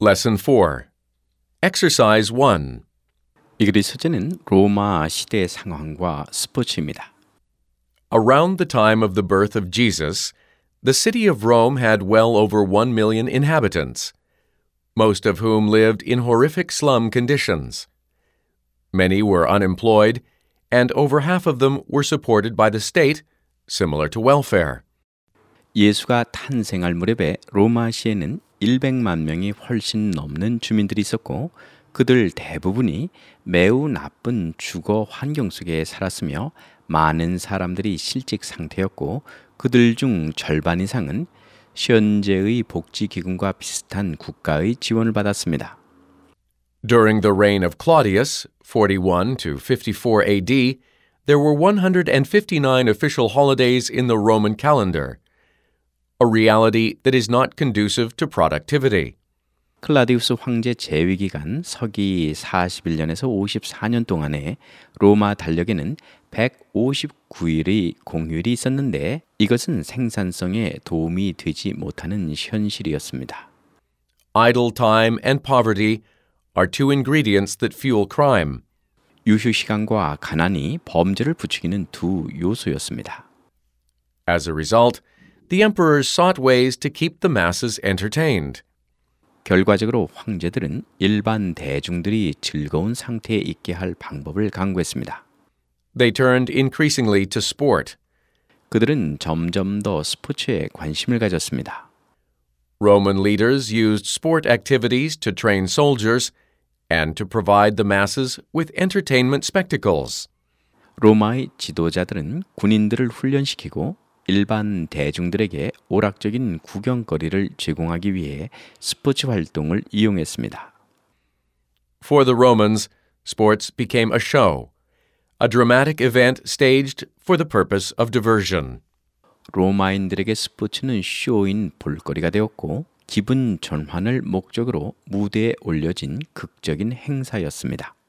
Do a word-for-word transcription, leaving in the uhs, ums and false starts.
Lesson four. Exercise one. 이 글의 소재는 로마 시대 상황과 스포츠입니다. Around the time of the birth of Jesus, the city of Rome had well over one million inhabitants, most of whom lived in horrific slum conditions. Many were unemployed, and over half of them were supported by the state, similar to welfare. 예수가 탄생할 무렵에 로마시에는 일백만 명이 훨씬 넘는 주민들이 있었고 그들 대부분이 매우 나쁜 주거 환경 속에 살았으며 많은 사람들이 실직 상태였고 그들 중 절반 이상은 현재의 복지기금과 비슷한 국가의 지원을 받았습니다. During the reign of Claudius, forty-one to fifty-four A D, there were one hundred fifty-nine official holidays in the Roman calendar, a reality that is not conducive to productivity. 클라디우스 황제 재위 기간 서기 사십일 년에서 오십사 년 동안에 로마 달력에는 백오십구 일의 공휴일이 있었는데 이것은 생산성에 도움이 되지 못하는 현실이었습니다. Idle time and poverty are two ingredients that fuel crime. 유휴 시간과 가난이 범죄를 부추기는 두 요소였습니다. As a result, the emperors sought ways to keep the masses entertained. 결과적으로 황제들은 일반 대중들이 즐거운 상태에 있게 할 방법을 강구했습니다. They turned increasingly to sport. 그들은 점점 더 스포츠에 관심을 가졌습니다. Roman leaders used sport activities to train soldiers and to provide the masses with entertainment spectacles. 로마의 지도자들은 군인들을 훈련시키고 일반 대중들에게 오락적인 구경거리를 제공하기 위해 스포츠 활동을 이용했습니다. For the Romans, sports became a show, a dramatic event staged for the purpose of diversion. 로마인들에게 스포츠는 쇼인 볼거리가 되었고 기분 전환을 목적으로 무대에 올려진 극적인 행사였습니다.